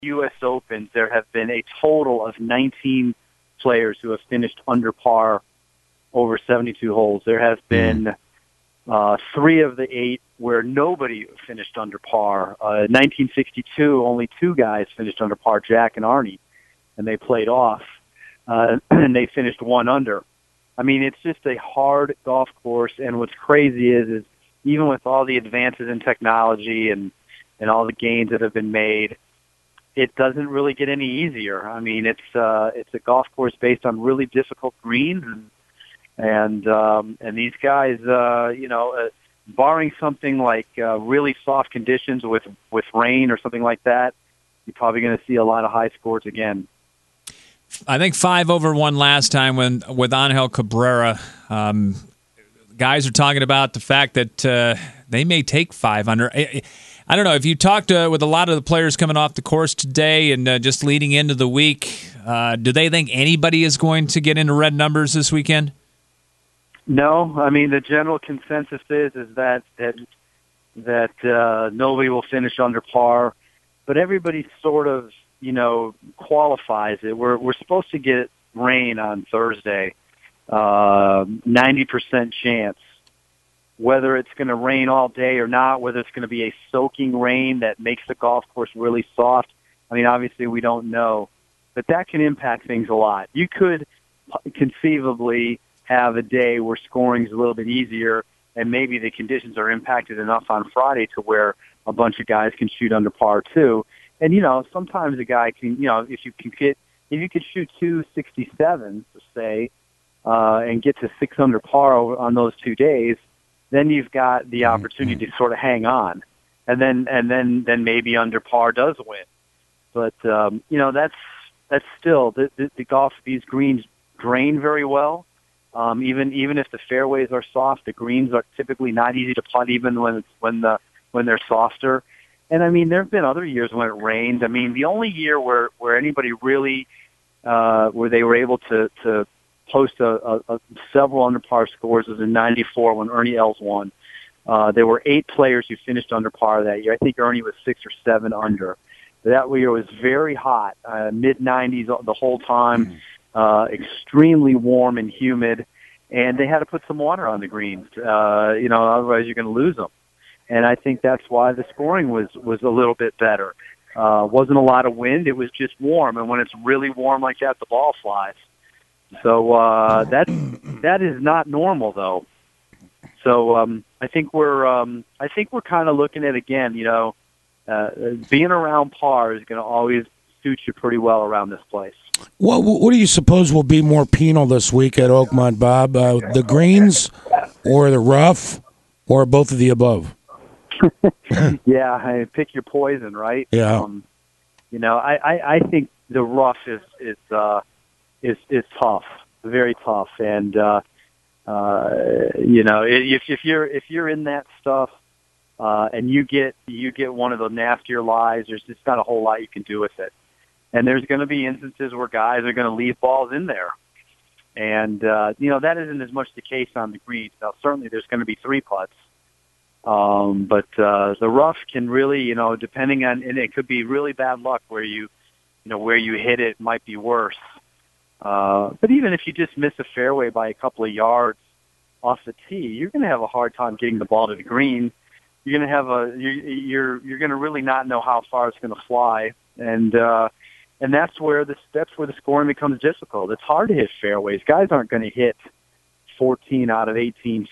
U.S. Opens, there have been a total of 19 players who have finished under par over 72 holes. There have been 3 of the 8 where nobody finished under par. 1962, only 2 guys finished under par, Jack and Arnie, and they played off, and they finished 1 under. I mean, it's just a hard golf course, and what's crazy is even with all the advances in technology and all the gains that have been made, it doesn't really get any easier. I mean, it's a golf course based on really difficult greens, and these guys, barring something like really soft conditions with rain or something like that, you're probably going to see a lot of high scores again. I think 5 over 1 last time with Angel Cabrera. Guys are talking about the fact that they may take 5 under. I don't know. If you talked with a lot of the players coming off the course today and just leading into the week, do they think anybody is going to get into red numbers this weekend? No. I mean, the general consensus is that nobody will finish under par, but everybody sort of, qualifies it. We're supposed to get rain on Thursday, 90% chance. Whether it's going to rain all day or not, whether it's going to be a soaking rain that makes the golf course really soft, I mean, obviously we don't know. But that can impact things a lot. You could conceivably have a day where scoring is a little bit easier, and maybe the conditions are impacted enough on Friday to where a bunch of guys can shoot under par too. And, sometimes a guy can, if you could shoot 267, say, and get to 6 under par on those 2 days, then you've got the opportunity to sort of hang on, and then maybe under par does win. But that's still the golf. These greens drain very well. Even if the fairways are soft, the greens are typically not easy to putt, even when they're softer. And I mean, there have been other years when it rained. I mean, the only year where anybody really where they were able to post several under par scores was in '94 when Ernie Els won. There were 8 players who finished under par that year. I think Ernie was 6 or 7 under. That year was very hot, mid-90s the whole time, extremely warm and humid, and they had to put some water on the greens. Otherwise you're going to lose them. And I think that's why the scoring was a little bit better. Wasn't a lot of wind; it was just warm, and when it's really warm like that, the ball flies. So that is not normal, though. So I think we're kind of looking at, again, being around par is going to always suit you pretty well around this place. What do you suppose will be more penal this week at Oakmont, Bob? The greens, or the rough, or both of the above? Yeah, pick your poison, right? Yeah. I think the rough is tough, very tough, and if you're in that stuff and you get one of the nastier lies, there's just not a whole lot you can do with it. And there's going to be instances where guys are going to leave balls in there, and that isn't as much the case on the greens. Now, certainly there's going to be 3 putts. But the rough can really, depending on, and it could be really bad luck where you hit it might be worse. But even if you just miss a fairway by a couple of yards off the tee, you're going to have a hard time getting the ball to the green. You're going to have you're going to really not know how far it's going to fly, and that's where the scoring becomes difficult. It's hard to hit fairways. Guys aren't going to hit 14 out of 14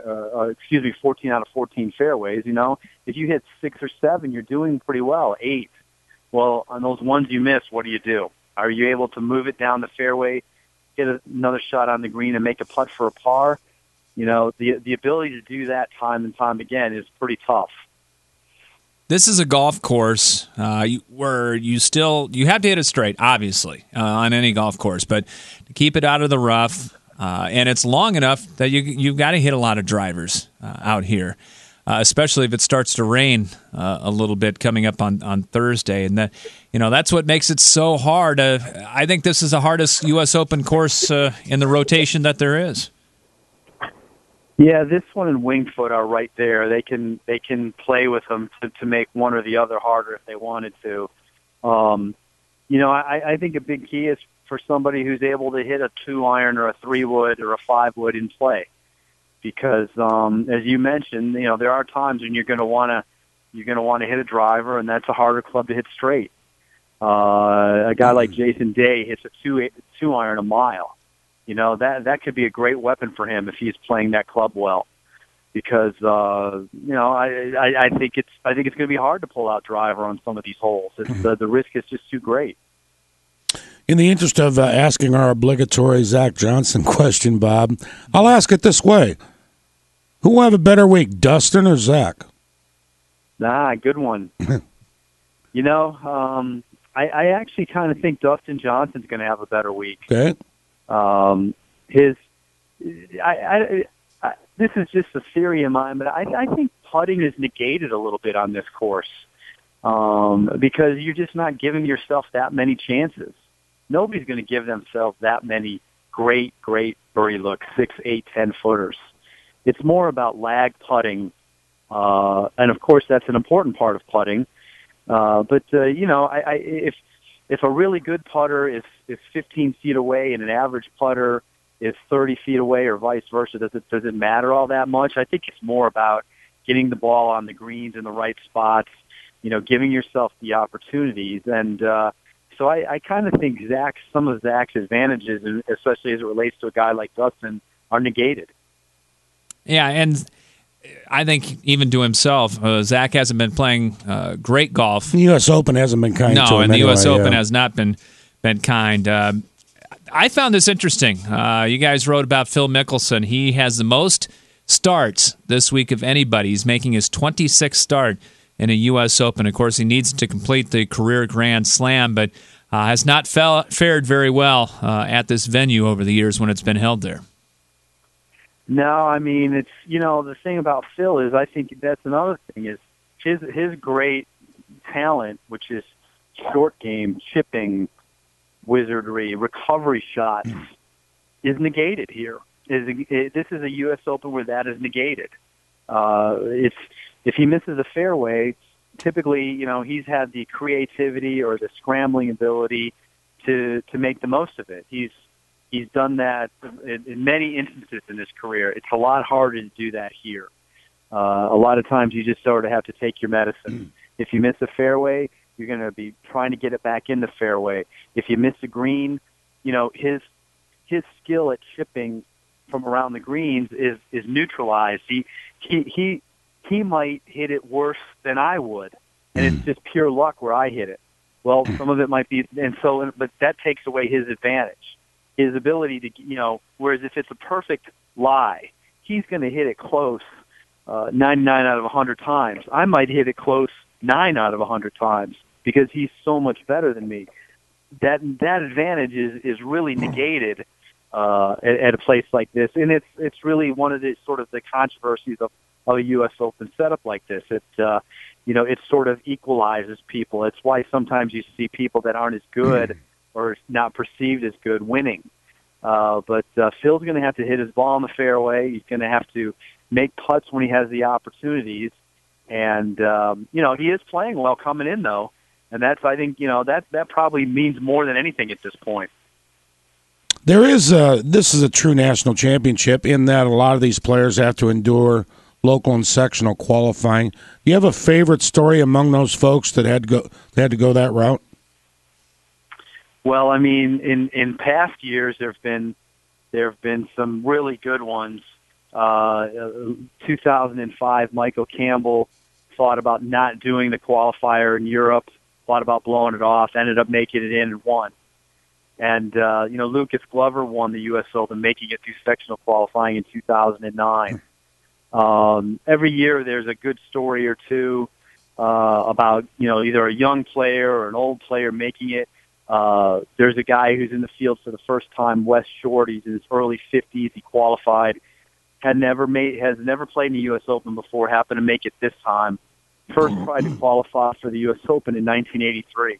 fairways. If you hit 6 or 7, you're doing pretty well. 8. Well, on those ones you miss, what do? Are you able to move it down the fairway, get another shot on the green, and make a putt for a par? The ability to do that time and time again is pretty tough. This is a golf course where you have to hit it straight, obviously, on any golf course, but to keep it out of the rough. And it's long enough that you've got to hit a lot of drivers out here, especially if it starts to rain a little bit coming up on Thursday. And that's what makes it so hard. I think this is the hardest U.S. Open course in the rotation that there is. Yeah, this one and Winged Foot are right there. They can play with them to make one or the other harder if they wanted to. I think a big key is for somebody who's able to hit a 2-iron or a 3-wood or a 5-wood in play, because as you mentioned, there are times when you're going to want to hit a driver, and that's a harder club to hit straight. A guy like Jason Day hits a 2-iron a mile. That could be a great weapon for him if he's playing that club well, because I think it's going to be hard to pull out driver on some of these holes. The risk is just too great. In the interest of asking our obligatory Zach Johnson question, Bob, I'll ask it this way: who will have a better week, Dustin or Zach? Good one. I actually kind of think Dustin Johnson's going to have a better week. Okay. This is just a theory of mine, but I think putting is negated a little bit on this course, because you're just not giving yourself that many chances. Nobody's going to give themselves that many great birdie look 6, 8, 10-footers. It's more about lag putting, and of course that's an important part of putting. If a really good putter is 15 feet away and an average putter is 30 feet away, or vice versa, does it matter all that much? I think it's more about getting the ball on the greens in the right spots, giving yourself the opportunities. And so I kind of think some of Zach's advantages, especially as it relates to a guy like Dustin, are negated. Yeah, and I think even to himself, Zach hasn't been playing great golf. The U.S. Open hasn't been kind to him. No, and the anyway, U.S. Open has not been kind. I found this interesting. You guys wrote about Phil Mickelson. He has the most starts this week of anybody. He's making his 26th start in a U.S. Open. Of course, he needs to complete the career Grand Slam, but has not fared very well at this venue over the years when it's been held there. No, I mean, it's, the thing about Phil is, I think that's another thing, is his great talent, which is short game, chipping, wizardry, recovery shots, is negated here. This is a U.S. Open where that is negated. If he misses a fairway, typically, he's had the creativity or the scrambling ability to make the most of it. He's done that in many instances in his career. It's a lot harder to do that here. A lot of times you just sort of have to take your medicine. If you miss a fairway, you're going to be trying to get it back in the fairway. If you miss a green, his skill at chipping from around the greens is neutralized. He might hit it worse than I would, and it's just pure luck where I hit it. Well, some of it might be, but that takes away his advantage. His ability to, whereas if it's a perfect lie, he's going to hit it close 99 out of 100 times. I might hit it close 9 out of 100 times because he's so much better than me. That advantage is really negated at a place like this, and it's really one of the sort of the controversies of a U.S. Open setup like this. It sort of equalizes people. It's why sometimes you see people that aren't as good or not perceived as good winning. But Phil's going to have to hit his ball in the fairway. He's going to have to make putts when he has the opportunities. And, he is playing well coming in, though. And that's, I think, that probably means more than anything at this point. This is a true national championship in that a lot of these players have to endure local and sectional qualifying. Do you have a favorite story among those folks that had to go that route? Well, I mean, in past years, there have been some really good ones. 2005, Michael Campbell thought about not doing the qualifier in Europe, thought about blowing it off, ended up making it in and won. And Lucas Glover won the U.S. Open, making it through sectional qualifying in 2009. Every year, there's a good story or two about either a young player or an old player making it. There's a guy who's in the field for the first time, Wes Short. He's in his early 50s. He qualified, has never played in the U.S. Open before, happened to make it this time. First tried to qualify for the U.S. Open in 1983.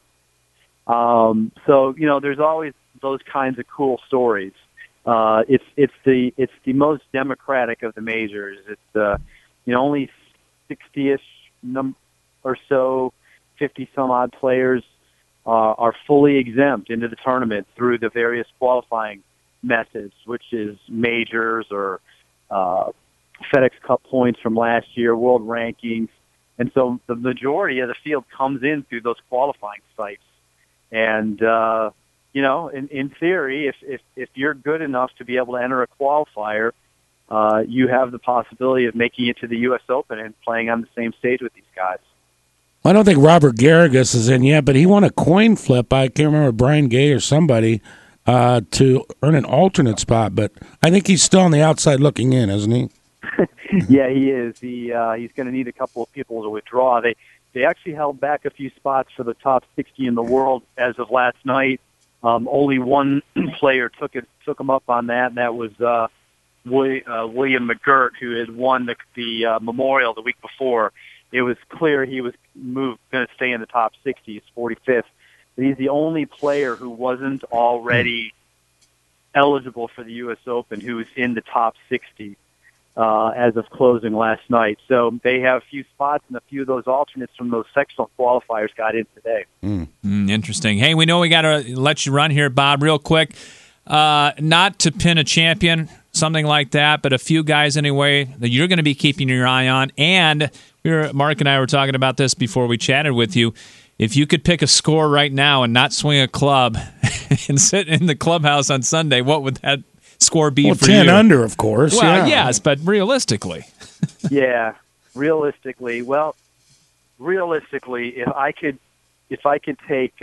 There's always those kinds of cool stories. It's the most democratic of the majors. It's only 60-ish or so, 50 some odd players are fully exempt into the tournament through the various qualifying methods, which is majors or FedEx Cup points from last year, world rankings. And so the majority of the field comes in through those qualifying sites. And, in theory, if you're good enough to be able to enter a qualifier, you have the possibility of making it to the U.S. Open and playing on the same stage with these guys. I don't think Robert Garrigus is in yet, but he won a coin flip. I can't remember, Brian Gay or somebody, to earn an alternate spot. But I think he's still on the outside looking in, isn't he? Yeah, he is. He's going to need a couple of people to withdraw. They actually held back a few spots for the top 60 in the world as of last night. Only one player took him up on that, and that was William McGirt, who had won the Memorial the week before. It was clear he was going to stay in the top 60. He's 45th. But he's the only player who wasn't already eligible for the U.S. Open who was in the top 60 as of closing last night. So they have a few spots, and a few of those alternates from those sectional qualifiers got in today. Interesting. Hey, we know we got to let you run here, Bob, real quick. Not to pin a champion, something like that, but a few guys anyway that you're going to be keeping your eye on. And Mark and I were talking about this before we chatted with you. If you could pick a score right now and not swing a club and sit in the clubhouse on Sunday, what would that score be for 10 you? under, of course. Well, yes, but realistically. Yeah, realistically. Well, if I could take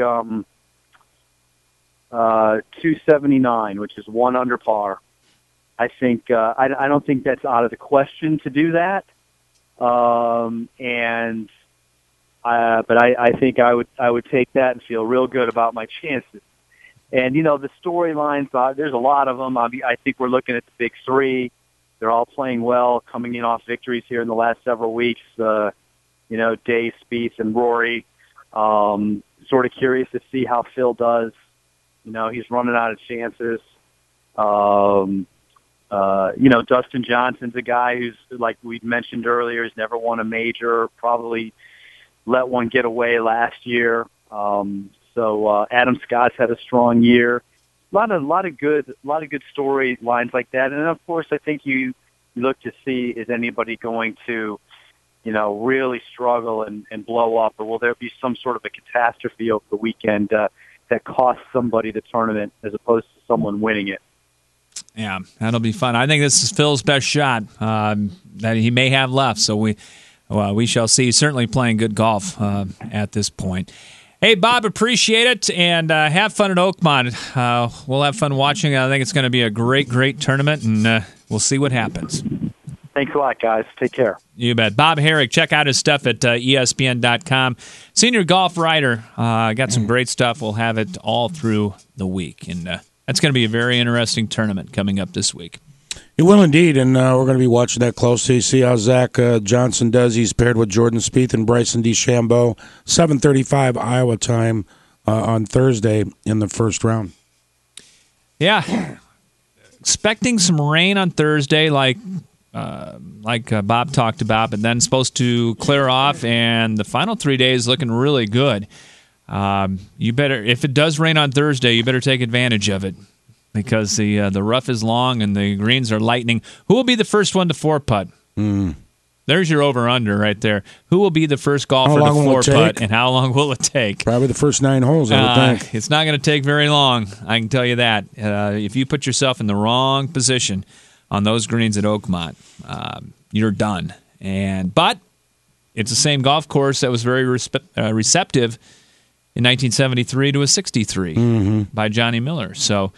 279, which is 1 under par, I think I don't think that's out of the question to do that. But I think I would take that and feel real good about my chances. And the storylines, there's a lot of them. I think we're looking at the big three. They're all playing well, coming in off victories here in the last several weeks. Day, Spieth, and Rory. Sort of curious to see how Phil does. He's running out of chances. Dustin Johnson's a guy who's, like we mentioned earlier, has never won a major, probably let one get away last year. So Adam Scott's had a strong year. A lot of good storylines like that. And of course, I think you look to see, is anybody going to, really struggle and blow up, or will there be some sort of a catastrophe over the weekend that costs somebody the tournament as opposed to someone winning it? Yeah, that'll be fun. I think this is Phil's best shot that he may have left. So we shall see. He's certainly playing good golf at this point. Hey, Bob, appreciate it, and have fun at Oakmont. We'll have fun watching. I think it's going to be a great, great tournament, and we'll see what happens. Thanks a lot, guys. Take care. You bet. Bob Herrick, check out his stuff at ESPN.com. Senior golf writer. Got some great stuff. We'll have it all through the week, and that's going to be a very interesting tournament coming up this week. It will indeed, and we're going to be watching that closely. See how Zach Johnson does. He's paired with Jordan Spieth and Bryson DeChambeau. 7:35 Iowa time on Thursday in the first round. Yeah, expecting some rain on Thursday, like Bob talked about, but then supposed to clear off, and the final 3 days looking really good. You better, if it does rain on Thursday, you better take advantage of it, because the rough is long and the greens are lightning. Who will be the first one to 4-putt? There's your over-under right there. Who will be the first golfer to 4-putt, and how long will it take? Probably the first 9 holes, I would think. It's not going to take very long, I can tell you that. If you put yourself in the wrong position on those greens at Oakmont, you're done. But it's the same golf course that was very receptive in 1973 to a 63 by Johnny Miller. So,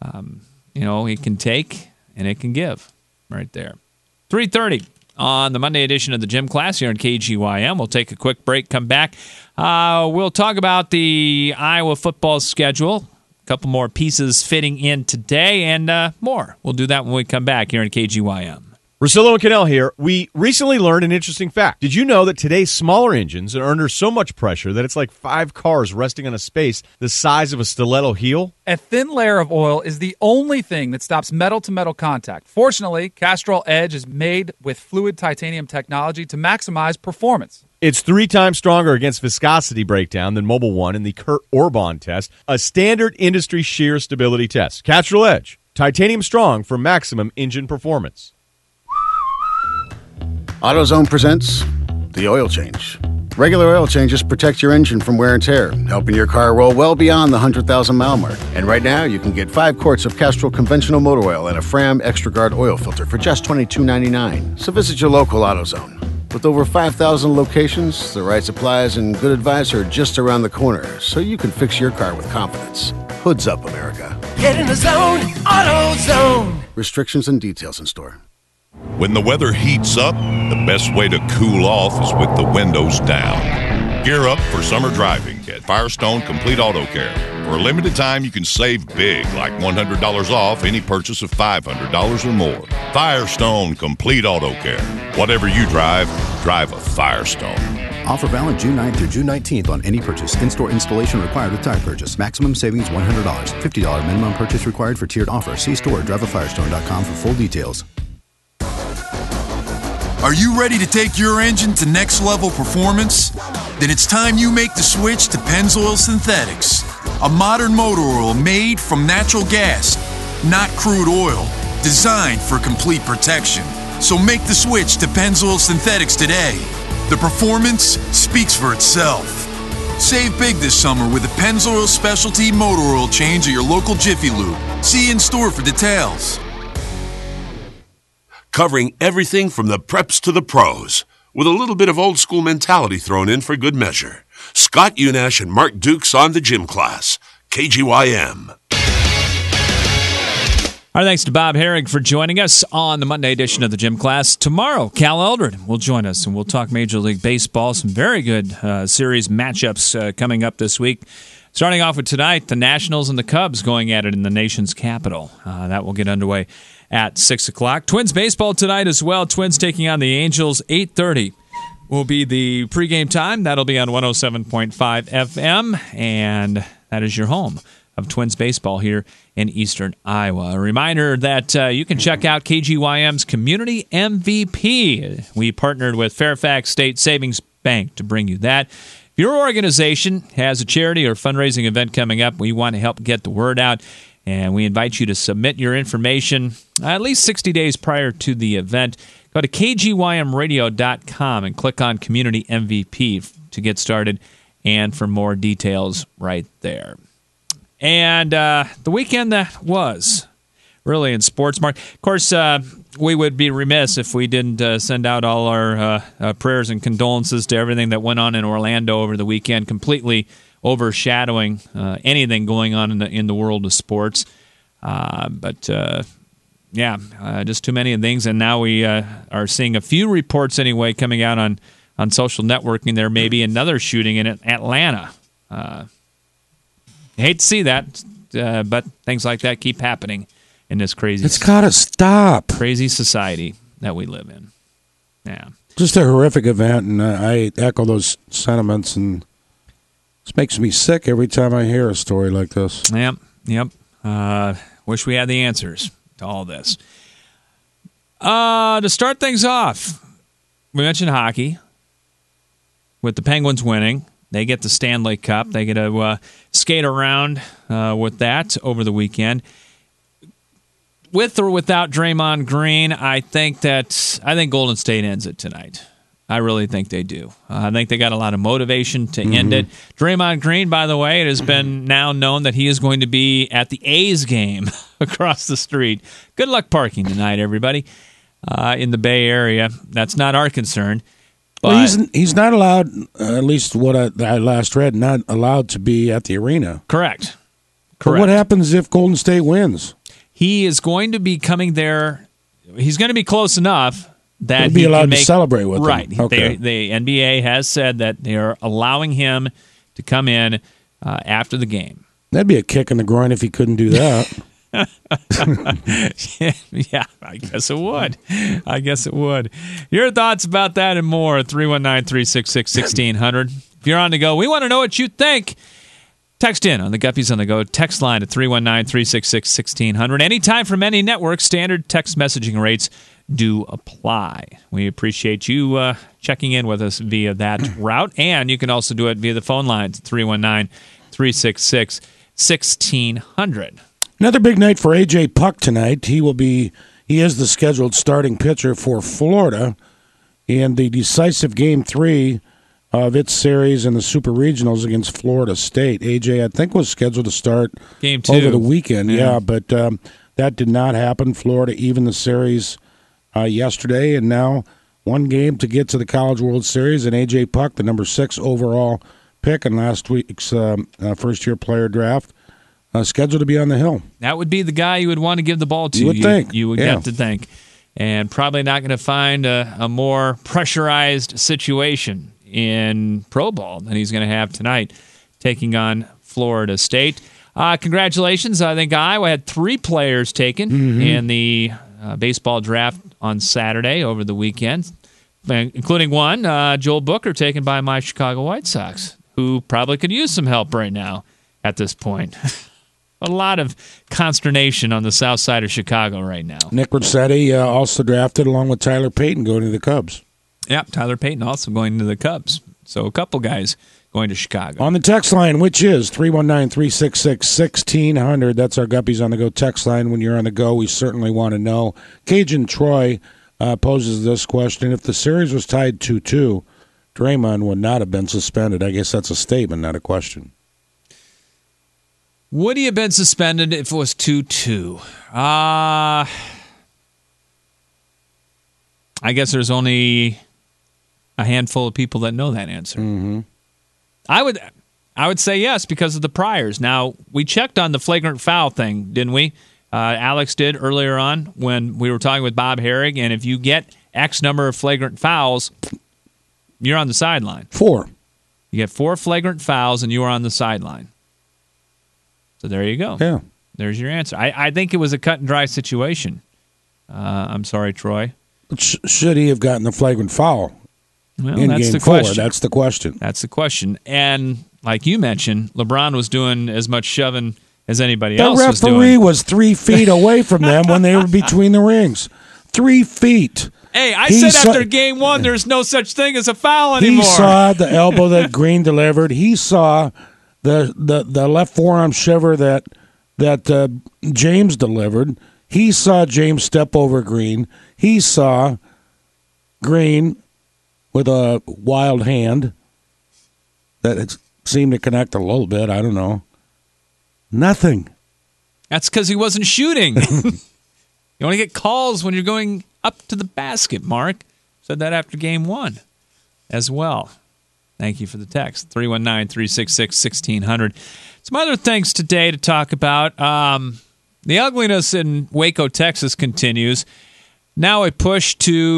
it can take and it can give right there. 3:30 on the Monday edition of the Gym Class here on KGYM. We'll take a quick break, come back. We'll talk about the Iowa football schedule. A couple more pieces fitting in today and more. We'll do that when we come back here on KGYM. Russillo and Cannell here. We recently learned an interesting fact. Did you know that today's smaller engines are under so much pressure that it's like 5 cars resting on a space the size of a stiletto heel? A thin layer of oil is the only thing that stops metal-to-metal contact. Fortunately, Castrol Edge is made with fluid titanium technology to maximize performance. It's 3 times stronger against viscosity breakdown than Mobil 1 in the Kurt Orban test, a standard industry shear stability test. Castrol Edge, titanium strong for maximum engine performance. AutoZone presents the oil change. Regular oil changes protect your engine from wear and tear, helping your car roll well beyond the 100,000-mile mark. And right now, you can get 5 quarts of Castrol conventional motor oil and a Fram ExtraGuard oil filter for just $22.99. So visit your local AutoZone. With over 5,000 locations, the right supplies and good advice are just around the corner, so you can fix your car with confidence. Hoods up, America. Get in the zone, AutoZone. Restrictions and details in store. When the weather heats up, the best way to cool off is with the windows down. Gear up for summer driving at Firestone Complete Auto Care. For a limited time, you can save big, like $100 off any purchase of $500 or more. Firestone Complete Auto Care. Whatever you drive, drive a Firestone. Offer valid June 9th through June 19th on any purchase. In-store installation required with tire purchase. Maximum savings $100. $50 minimum purchase required for tiered offer. See store or driveafirestone.com for full details. Are you ready to take your engine to next level performance? Then it's time you make the switch to Pennzoil Synthetics, a modern motor oil made from natural gas, not crude oil, designed for complete protection. So make the switch to Pennzoil Synthetics today. The performance speaks for itself. Save big this summer with a Pennzoil Specialty motor oil change at your local Jiffy Lube. See you in store for details. Covering everything from the preps to the pros, with a little bit of old school mentality thrown in for good measure. Scott Unash and Mark Dukes on the Gym Class. KGYM. Our thanks to Bob Herrig for joining us on the Monday edition of the Gym Class. Tomorrow, Cal Eldred will join us, and we'll talk Major League Baseball. Some very good series matchups coming up this week. Starting off with tonight, the Nationals and the Cubs going at it in the nation's capital. That will get underway at 6 o'clock. Twins baseball tonight as well. Twins taking on the Angels. 8:30 will be the pregame time. That'll be on 107.5 FM, and that is your home of Twins baseball here in Eastern Iowa. A reminder that you can check out KGYM's Community MVP. We partnered with Fairfax State Savings Bank to bring you that. If your organization has a charity or fundraising event coming up, we want to help get the word out. And we invite you to submit your information at least 60 days prior to the event. Go to kgymradio.com and click on Community MVP to get started and for more details right there. And the weekend that was really in sports, Mark. Of course, we would be remiss if we didn't send out all our prayers and condolences to everything that went on in Orlando over the weekend, completely overshadowing anything going on in the world of sports. Just too many things. And now we are seeing a few reports anyway coming out on social networking. There may be another shooting in Atlanta. I hate to see that, but things like that keep happening in this crazy. It's got to stop. Crazy society that we live in. Yeah, just a horrific event, and I echo those sentiments. And it makes me sick every time I hear a story like this. Yep. Wish we had the answers to all this. To start things off, we mentioned hockey. With the Penguins winning, they get the Stanley Cup. They get to skate around with that over the weekend. With or without Draymond Green, I think Golden State ends it tonight. I really think they do. I think they got a lot of motivation to end it. Draymond Green, by the way, it has been now known that he is going to be at the A's game across the street. Good luck parking tonight, everybody, in the Bay Area. That's not our concern. But well, he's not allowed, at least what I last read, not allowed to be at the arena. Correct. But what happens if Golden State wins? He is going to be coming there. He's going to be close enough that he'll be allowed to celebrate with them. Right. Okay. The NBA has said that they are allowing him to come in after the game. That'd be a kick in the groin if he couldn't do that. Yeah, I guess it would. Your thoughts about that and more, 319-366-1600. If you're on the go, we want to know what you think. Text in on the Guppies on the Go. Text line at 319-366-1600. Anytime from any network, standard text messaging rates do apply. We appreciate you checking in with us via that route, and you can also do it via the phone lines at 319-366-1600. Another big night for A.J. Puck tonight. He is the scheduled starting pitcher for Florida in the decisive Game 3 of its series in the Super Regionals against Florida State. A.J., I think, was scheduled to start Game 2 over the weekend. Yeah, but that did not happen. Florida evened the series yesterday, and now one game to get to the College World Series, and A.J. Puck, the number 6 overall pick in last week's first-year player draft, scheduled to be on the hill. That would be the guy you would want to give the ball to. You would think. You would get to think. And probably not going to find a more pressurized situation in Pro Ball than he's going to have tonight, taking on Florida State. Congratulations. I think Iowa had 3 players taken in the baseball draft on Saturday over the weekend, including one, Joel Booker, taken by my Chicago White Sox, who probably could use some help right now at this point. A lot of consternation on the south side of Chicago right now. Nick Rossetti also drafted along with Tyler Payton going to the Cubs. Yep, Tyler Payton also going to the Cubs. So a couple guys going to Chicago. On the text line, which is 319-366-1600. That's our Guppies on the Go text line. When you're on the go, we certainly want to know. Cajun Troy poses this question. If the series was tied 2-2, Draymond would not have been suspended. I guess that's a statement, not a question. Would he have been suspended if it was 2-2? I guess there's only a handful of people that know that answer. Mm-hmm. I would say yes because of the priors. Now, we checked on the flagrant foul thing, didn't we? Alex did earlier on when we were talking with Bob Herrig, and if you get X number of flagrant fouls, you're on the sideline. 4. You get 4 flagrant fouls, and you are on the sideline. So there you go. Yeah. There's your answer. I think it was a cut and dry situation. I'm sorry, Troy. Should he have gotten the flagrant foul in that's Game the 4? question. That's the question. That's the question. And like you mentioned, LeBron was doing as much shoving as anybody else was doing. The referee was 3 feet away from them when they were between the rings. 3 feet. Hey, I said after Game 1, there's no such thing as a foul anymore. He saw the elbow that Green delivered. He saw the left forearm shiver that James delivered. He saw James step over Green. He saw Green with a wild hand that it seemed to connect a little bit. I don't know. Nothing. That's because he wasn't shooting. You only get calls when you're going up to the basket, Mark. Said that after Game 1 as well. Thank you for the text, 319-366-1600. Some other things today to talk about. The ugliness in Waco, Texas continues. Now a push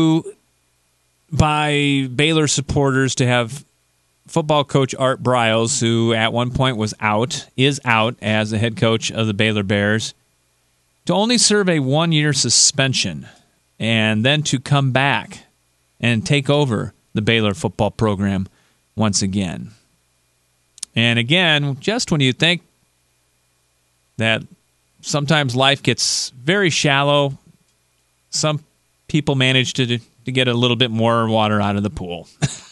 by Baylor supporters to have football coach Art Briles, who at one point is out as the head coach of the Baylor Bears, to only serve a 1-year suspension and then to come back and take over the Baylor football program once again. And again, just when you think that sometimes life gets very shallow, some people manage to get a little bit more water out of the pool.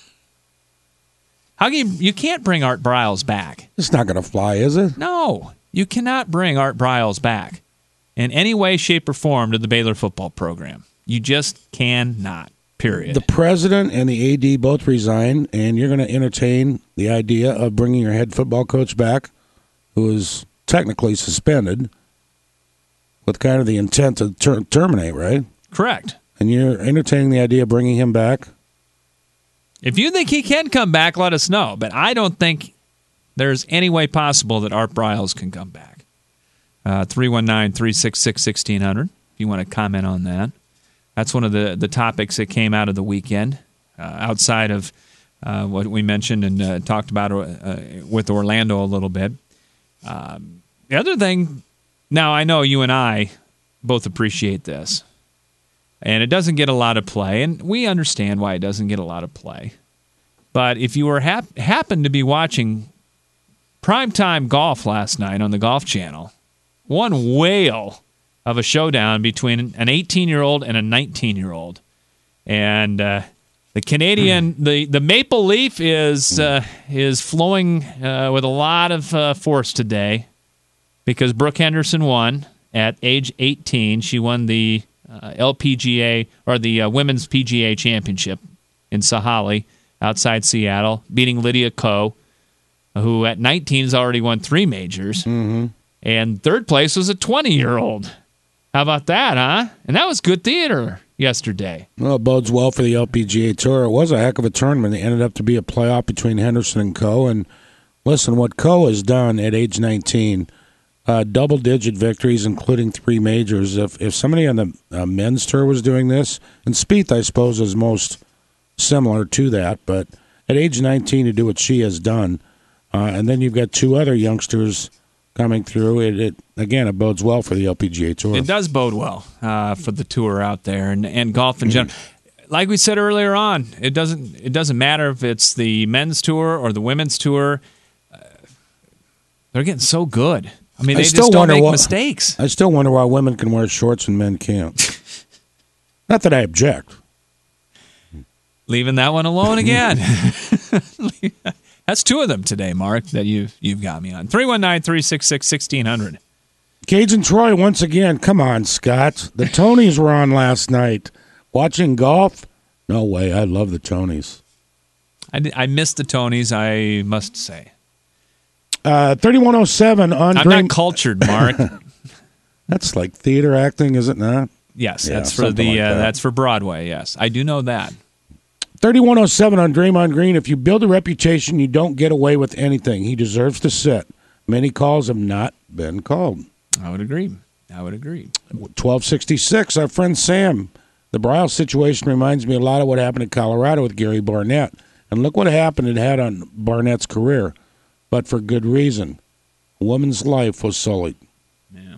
How can you can't bring Art Briles back? It's not going to fly, is it? No, you cannot bring Art Briles back in any way, shape, or form to the Baylor football program. You just cannot. Period. The president and the AD both resign, and you're going to entertain the idea of bringing your head football coach back, who is technically suspended, with kind of the intent to terminate, right? Correct. And you're entertaining the idea of bringing him back? If you think he can come back, let us know. But I don't think there's any way possible that Art Briles can come back. 319-366-1600 if you want to comment on that. That's one of the topics that came out of the weekend, outside of what we mentioned and talked about with Orlando a little bit. The other thing, now I know you and I both appreciate this, and it doesn't get a lot of play, and we understand why it doesn't get a lot of play. But if you were happen to be watching primetime golf last night on the Golf Channel. One whale of a showdown between an 18-year-old and a 19-year-old. And the Canadian, the Maple Leaf is flowing with a lot of force today because Brooke Henderson won at age 18. She won the LPGA, or the Women's PGA Championship in Sahalee outside Seattle, beating Lydia Ko, who at 19 has already won 3 majors. Mm-hmm. And third place was a 20-year-old. How about that, huh? And that was good theater yesterday. Well, it bodes well for the LPGA Tour. It was a heck of a tournament. It ended up to be a playoff between Henderson and Ko. And listen, what Ko has done at age 19, double-digit victories, including 3 majors. If somebody on the men's tour was doing this, and Spieth, I suppose, is most similar to that, but at age 19 to do what she has done, and then you've got 2 other youngsters coming through, it bodes well for the LPGA Tour. It does bode well for the tour out there and golf in general. Like we said earlier on, it doesn't matter if it's the men's tour or the women's tour. They're getting so good. I mean, they just don't make mistakes. I still wonder why women can wear shorts and men can't. Not that I object. Leaving that one alone again. That's 2 of them today, Mark, that you've got me on. 319-366-1600. Cajun Troy, once again. Come on, Scott. The Tonys were on last night. Watching golf? No way. I love the Tonys. I missed the Tonys, I must say. 3107 on I'm not cultured, Mark. That's like theater acting, is it not? Yes, that's for that's for Broadway, yes. I do know that. 3107 on Draymond Green. If you build a reputation, you don't get away with anything. He deserves to sit. Many calls have not been called. I would agree. 1266, our friend Sam. The Bryles situation reminds me a lot of what happened in Colorado with Gary Barnett. And look what happened it had on Barnett's career, but for good reason. A woman's life was sullied. Yeah.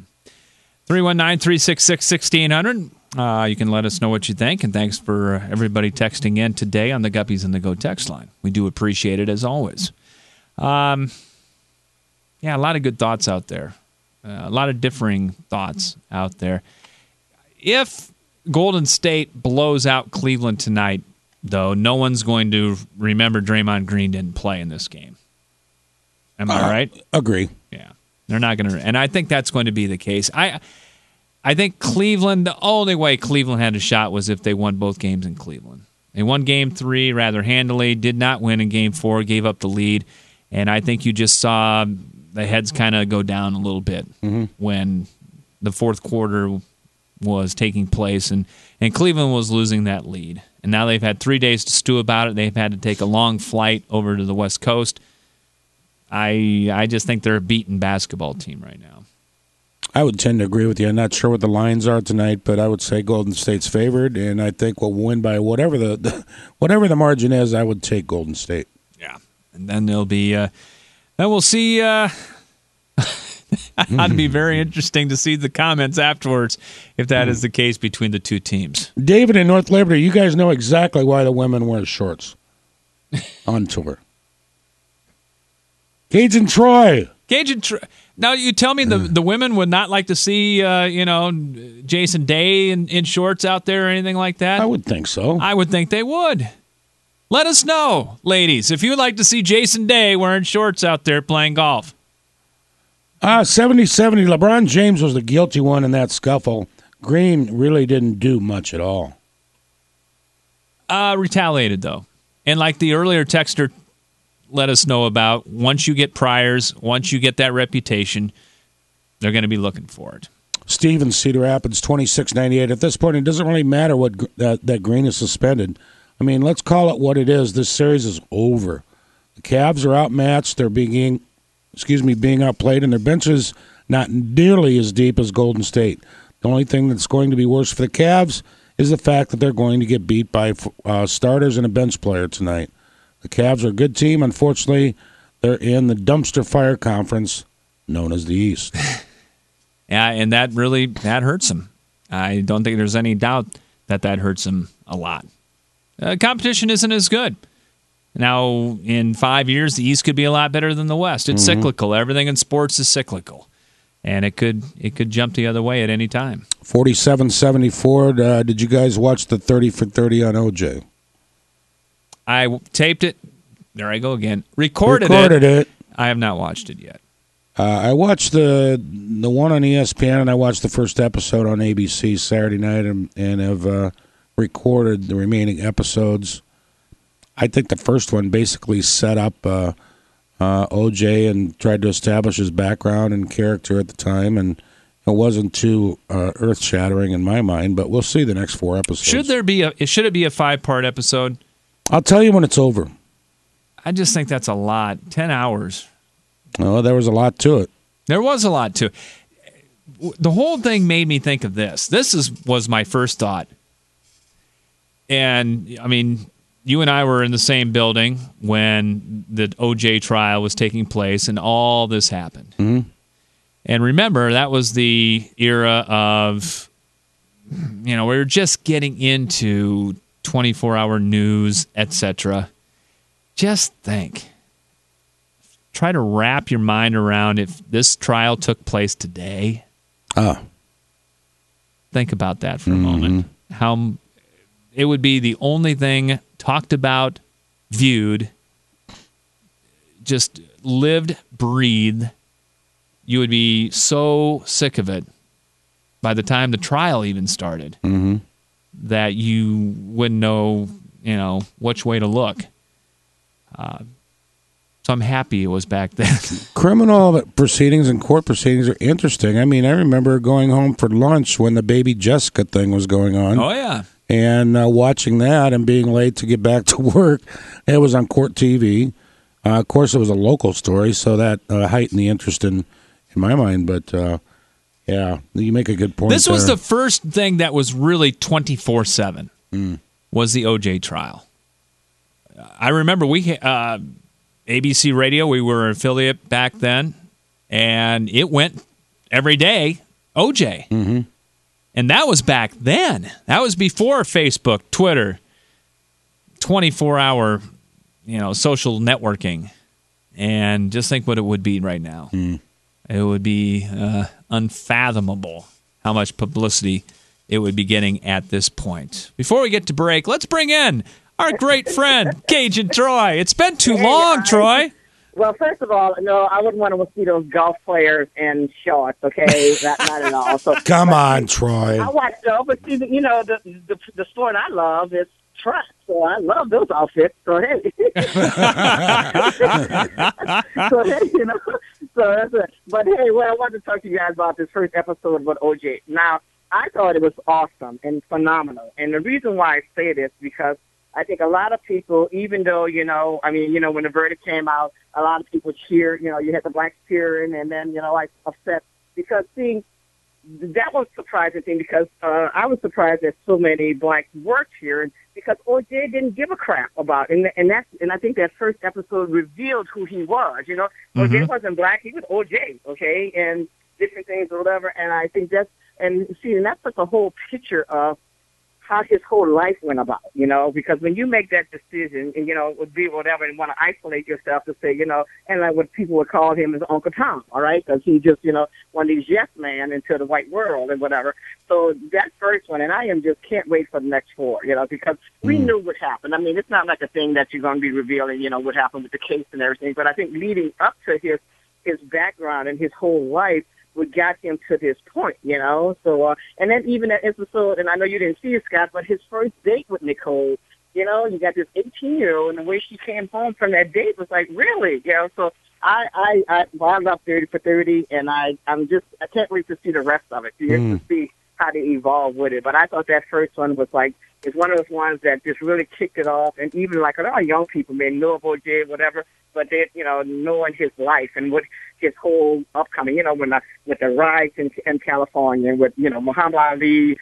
319-366-1600. You can let us know what you think, and thanks for everybody texting in today on the Guppies and the Go text line. We do appreciate it, as always. A lot of good thoughts out there. A lot of differing thoughts out there. If Golden State blows out Cleveland tonight, though, no one's going to remember Draymond Green didn't play in this game. Am I right? Agree. Yeah. They're not going to, and I think that's going to be the case. I think Cleveland, the only way Cleveland had a shot was if they won both games in Cleveland. They won Game 3 rather handily, did not win in Game 4, gave up the lead, and I think you just saw the heads kind of go down a little bit when the fourth quarter was taking place, and Cleveland was losing that lead. And now they've had 3 days to stew about it. They've had to take a long flight over to the West Coast. I just think they're a beaten basketball team right now. I would tend to agree with you. I'm not sure what the lines are tonight, but I would say Golden State's favored, and I think we'll win by whatever the margin is. I would take Golden State. Yeah, and then there'll be then we'll see. It'd be very interesting to see the comments afterwards if that is the case between the two teams. David in North Liberty, you guys know exactly why the women wear shorts on tour. Cajun Troy. Now, you tell me the women would not like to see, Jason Day in shorts out there or anything like that? I would think so. I would think they would. Let us know, ladies, if you would like to see Jason Day wearing shorts out there playing golf. 70-70, LeBron James was the guilty one in that scuffle. Green really didn't do much at all. Retaliated, though. And like the earlier texter let us know about, once you get priors, once you get that reputation, they're going to be looking for it. Steve in Cedar Rapids, 2698. At this point, it doesn't really matter what that Green is suspended. I mean, let's call it what it is. This series is over. The Cavs are outmatched. They're being outplayed, and their bench is not nearly as deep as Golden State. The only thing that's going to be worse for the Cavs is the fact that they're going to get beat by starters and a bench player tonight. The Cavs are a good team. Unfortunately, they're in the dumpster fire conference known as the East. Yeah, and that hurts them. I don't think there's any doubt that hurts them a lot. Competition isn't as good. Now, in 5 years, the East could be a lot better than the West. It's cyclical. Everything in sports is cyclical. And it could jump the other way at any time. 47-74. Did you guys watch the 30 for 30 on OJ? I taped it. There I go again. Recorded it. I have not watched it yet. I watched the one on ESPN, and I watched the first episode on ABC Saturday night, and have recorded the remaining episodes. I think the first one basically set up OJ and tried to establish his background and character at the time, and it wasn't too earth-shattering in my mind. But we'll see the next 4 episodes. Should it be a 5-part episode? I'll tell you when it's over. I just think that's a lot. 10 hours. Oh, there was a lot to it. There was a lot to it. The whole thing made me think of this. This was my first thought. And, I mean, you and I were in the same building when the OJ trial was taking place and all this happened. Mm-hmm. And remember, that was the era of, we were just getting into 24-hour news, etc. Just think. Try to wrap your mind around if this trial took place today. Think about that for a moment. How it would be the only thing talked about, viewed, just lived, breathed. You would be so sick of it by the time the trial even started that you wouldn't know, which way to look. So I'm happy it was back then. Criminal proceedings and court proceedings are interesting. I mean, I remember going home for lunch when the baby Jessica thing was going on. Oh, yeah. And watching that and being late to get back to work. It was on Court TV. Of course, it was a local story, so that heightened the interest in my mind. But, yeah, you make a good point. This was the first thing that was really 24/7 was the OJ trial. I remember ABC Radio, we were an affiliate back then, and it went every day, OJ. Mm-hmm. And that was back then. That was before Facebook, Twitter, 24-hour, social networking. And just think what it would be right now. It would be unfathomable how much publicity it would be getting at this point. Before we get to break, let's bring in our great friend, Cajun Troy. It's been too long, Troy. Well, first of all, no, I wouldn't want to see those golf players in shorts, okay? Not at all. So, come on, Troy. I watch those, but see, the sport I love is track, so I love those outfits. So, hey. So that's it. But, hey, what I wanted to talk to you guys about this first episode about OJ. Now, I thought it was awesome and phenomenal. And the reason why I say this because I think a lot of people, even though, when the verdict came out, a lot of people cheered, you had the blacks cheering and then, upset because that was a surprising thing because I was surprised that so many blacks were cheering because OJ didn't give a crap about it. And I think that first episode revealed who he was, OJ wasn't black, he was OJ, okay, and different things or whatever. And I think that's such a whole picture of how his whole life went about, because when you make that decision and, would be whatever and want to isolate yourself to say, and like what people would call him is Uncle Tom, all right, because he just, one of these yes man into the white world and whatever. So that first one, and I just can't wait for the next 4, because we knew what happened. I mean, it's not like a thing that you're going to be revealing, what happened with the case and everything, but I think leading up to his background and his whole life, what got him to this point, So, and then even that episode, and I know you didn't see it, Scott, but his first date with Nicole, you got this 18-year-old, and the way she came home from that date was like, really, So I love 30 for 30, and I can't wait to see the rest of it, to see how they evolve with it. But I thought that first one was like, it's one of those ones that just really kicked it off, and even like a lot of young people may know of OJ, whatever, but they, knowing his life and what his whole upcoming, with the riots in California, with, Muhammad Ali,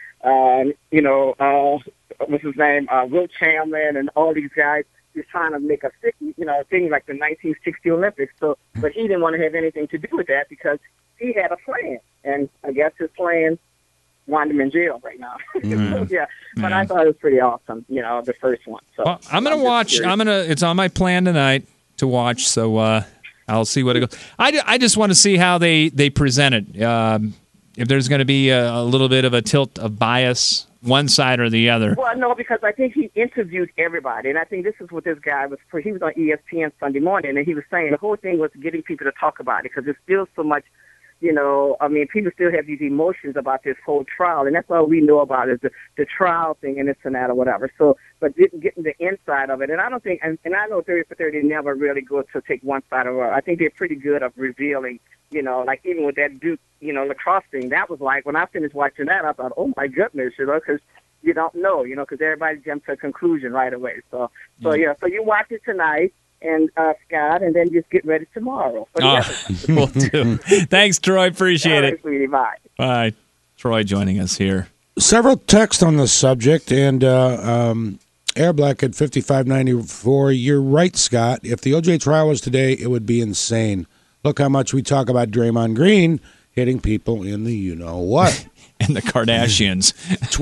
what's his name, Will Chamberlain, and all these guys, he's trying to make a thing like the 1960 Olympics. So, but he didn't want to have anything to do with that because he had a plan, and I guess his plan want him in jail right now. But I thought it was pretty awesome, the first one. So well, I'm going to watch. It's on my plan tonight to watch, so I'll see what it goes. I just want to see how they present it. If there's going to be a little bit of a tilt of bias, one side or the other. Well, no, because I think he interviewed everybody, and I think this is what this guy was for. He was on ESPN Sunday morning, and he was saying the whole thing was getting people to talk about it because there's still so much, people still have these emotions about this whole trial, and that's all we know about is the trial thing and this and that or whatever. So, but getting the inside of it, and I don't think, and I know 30 for 30 never really go to take one side or other. I think they're pretty good at revealing. Like even with that Duke, lacrosse thing, that was like, when I finished watching that, I thought, oh my goodness, because you don't know, because everybody jumped to a conclusion right away. So you watch it tonight, and Scott, and then just get ready tomorrow. Will do. Thanks, Troy. Appreciate it. Sweetie, bye. Bye. Troy joining us here. Several texts on the subject, and Air Black at 5594. You're right, Scott. If the OJ trial was today, it would be insane. Look how much we talk about Draymond Green hitting people in the you-know-what. And the Kardashians.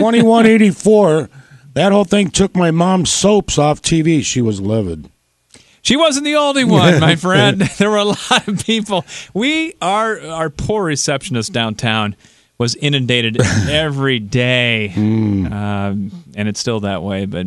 2184. That whole thing took my mom's soaps off TV. She was livid. She wasn't the only one, my friend. There were a lot of people. Our poor receptionist downtown was inundated every day. And it's still that way, but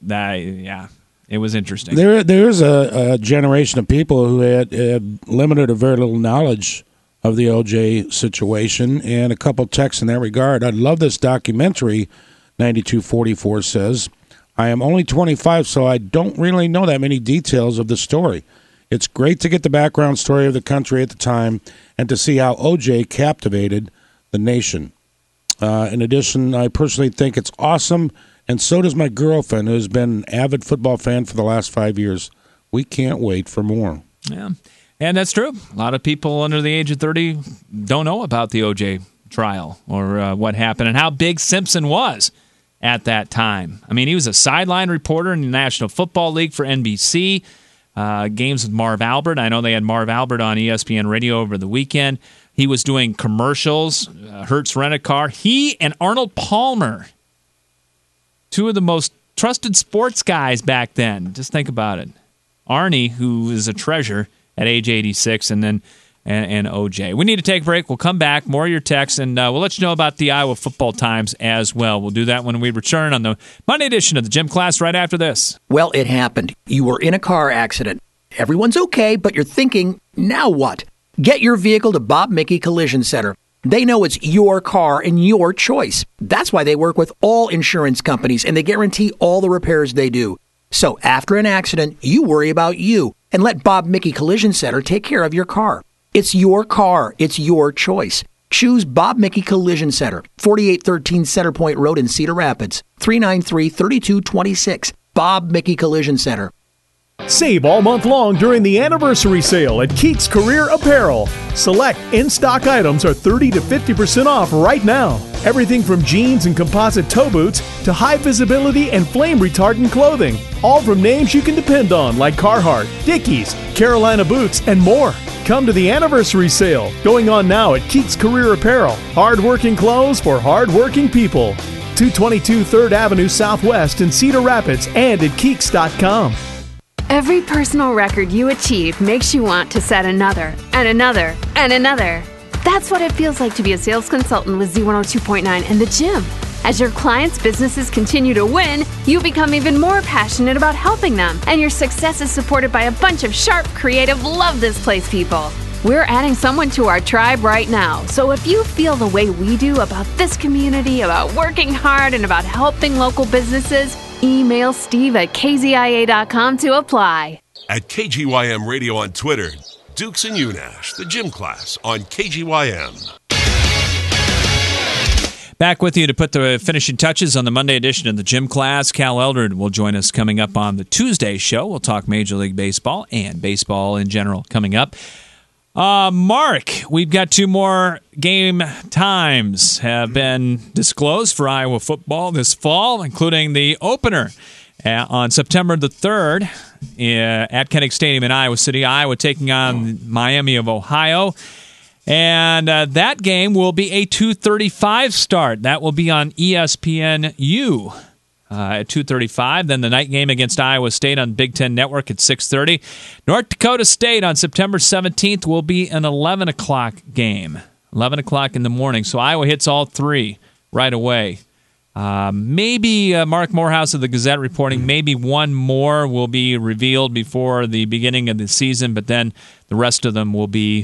it was interesting. There's a generation of people who had limited or very little knowledge of the OJ situation, and a couple texts in that regard. I love this documentary, 9244 says. I am only 25, so I don't really know that many details of the story. It's great to get the background story of the country at the time and to see how OJ captivated the nation. In addition, I personally think it's awesome, and so does my girlfriend, who's been an avid football fan for the last 5 years. We can't wait for more. Yeah, and that's true. A lot of people under the age of 30 don't know about the OJ trial or what happened and how big Simpson was at that time. I mean, he was a sideline reporter in the National Football League for NBC, games with Marv Albert. I know they had Marv Albert on ESPN Radio over the weekend. He was doing commercials, Hertz Rent-A-Car. He and Arnold Palmer, two of the most trusted sports guys back then. Just think about it. Arnie, who is a treasure at age 86, and then and OJ. We need to take a break. We'll come back, more of your texts, and we'll let you know about the Iowa Football Times as well. We'll do that when we return on the Monday edition of the Gym Class right after this. Well, it happened. You were in a car accident. Everyone's okay, but you're thinking, now what? Get your vehicle to Bob Mickey Collision Center. They know it's your car and your choice. That's why they work with all insurance companies, and they guarantee all the repairs they do. So after an accident, you worry about you, and let Bob Mickey Collision Center take care of your car. It's your car. It's your choice. Choose Bob Mickey Collision Center, 4813 Center Point Road in Cedar Rapids, 393-3226. Bob Mickey Collision Center. Save all month long during the anniversary sale at Keats Career Apparel. Select in-stock items are 30 to 50% off right now. Everything from jeans and composite toe boots to high visibility and flame retardant clothing. All from names you can depend on like Carhartt, Dickies, Carolina Boots, and more. Come to the anniversary sale going on now at Keats Career Apparel. Hard-working clothes for hard-working people. 222 3rd Avenue Southwest in Cedar Rapids and at Keeks.com. Every personal record you achieve makes you want to set another, and another, and another. That's what it feels like to be a sales consultant with Z102.9 and The Gym. As your clients' businesses continue to win, you become even more passionate about helping them, and your success is supported by a bunch of sharp, creative, love this place people. We're adding someone to our tribe right now, so if you feel the way we do about this community, about working hard, and about helping local businesses, email Steve at kzia.com to apply. At KGYM Radio on Twitter, Dukes and Unash, the Gym Class on KGYM. Back with you to put the finishing touches on the Monday edition of the Gym Class. Cal Eldred will join us coming up on the Tuesday show. We'll talk Major League Baseball and baseball in general coming up. Mark, we've got two more game times have been disclosed for Iowa football this fall, including the opener on September the 3rd at Kinnick Stadium in Iowa City. Iowa taking on Miami of Ohio. And that game will be a 2:35 start. That will be on ESPNU at 2:35. Then the night game against Iowa State on Big Ten Network at 6:30. North Dakota State on September 17th will be an 11 o'clock game. 11 o'clock in the morning. So Iowa hits all three right away. Maybe Mark Morehouse of the Gazette reporting maybe one more will be revealed before the beginning of the season, but then the rest of them will be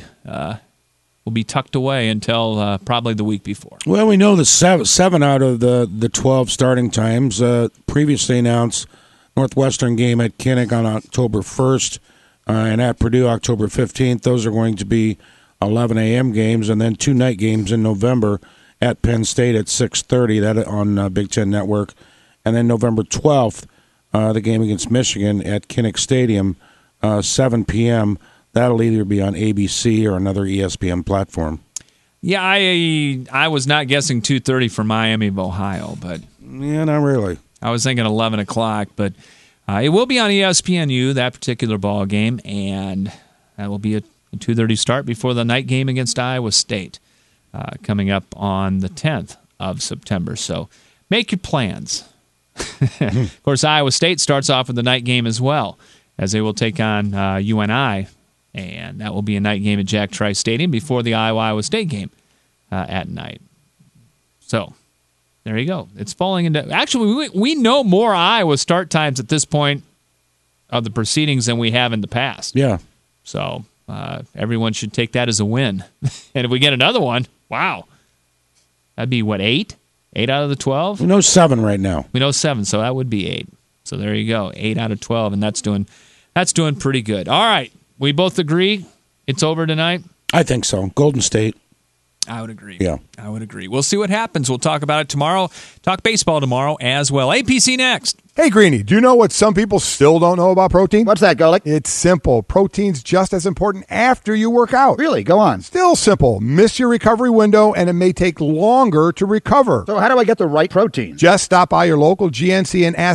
tucked away until probably the week before. Well, we know the seven out of the 12 starting times. Previously announced Northwestern game at Kinnick on October 1st and at Purdue October 15th. Those are going to be 11 a.m. games, and then 2 night games in November at Penn State at 6:30, that on Big Ten Network. And then November 12th, the game against Michigan at Kinnick Stadium, 7 p.m., that'll either be on ABC or another ESPN platform. Yeah, I was not guessing 2:30 for Miami of Ohio, but yeah, not really. I was thinking 11 o'clock, but it will be on ESPNU, that particular ball game, and that will be a 2:30 start before the night game against Iowa State coming up on the 10th of September. So make your plans. Of course, Iowa State starts off with the night game as well, as they will take on UNI. And that will be a night game at Jack Trice Stadium before the Iowa State game at night. So there you go. It's falling into... Actually, we know more Iowa start times at this point of the proceedings than we have in the past. Yeah. So everyone should take that as a win. And if we get another one, wow. That'd be, what, 8? 8 out of the 12? We know 7 right now. We know 7, so that would be 8. So there you go. 8 out of 12, and that's doing pretty good. All right. We both agree it's over tonight? I think so. Golden State. I would agree. Yeah. I would agree. We'll see what happens. We'll talk about it tomorrow. Talk baseball tomorrow as well. APC next. Hey, Greenie, do you know what some people still don't know about protein? What's that, Golick? It's simple. Protein's just as important after you work out. Really? Go on. Still simple. Miss your recovery window, and it may take longer to recover. So how do I get the right protein? Just stop by your local GNC and ask